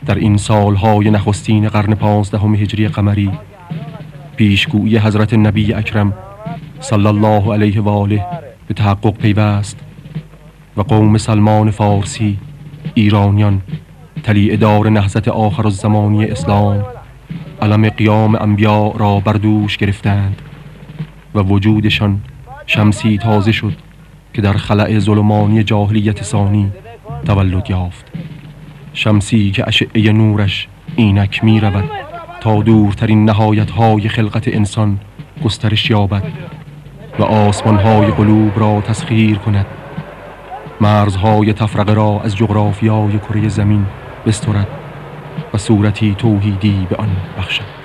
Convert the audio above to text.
در این سالهای نخستین قرن 15 هجری قمری پیشگویی حضرت نبی اکرم صلی الله علیه و آله به تحقق پیوست و قوم سلمان فارسی ایرانیان طلیع دار نهضت آخر الزمانی اسلام علم قیام انبیاء را بر دوش گرفتند و وجودشان شمسی تازه شد که در خلأ ظلمانی جاهلیت ثانی تولد یافت. شمسی که اشعه نورش اینک می رود تا دورترین نهایت‌های خلقت انسان گسترش یابد و آسمان‌های قلوب را تسخیر کند، مرزهای تفرقه را از جغرافیای کره زمین بسترد و صورتی توحیدی به آن بخشد.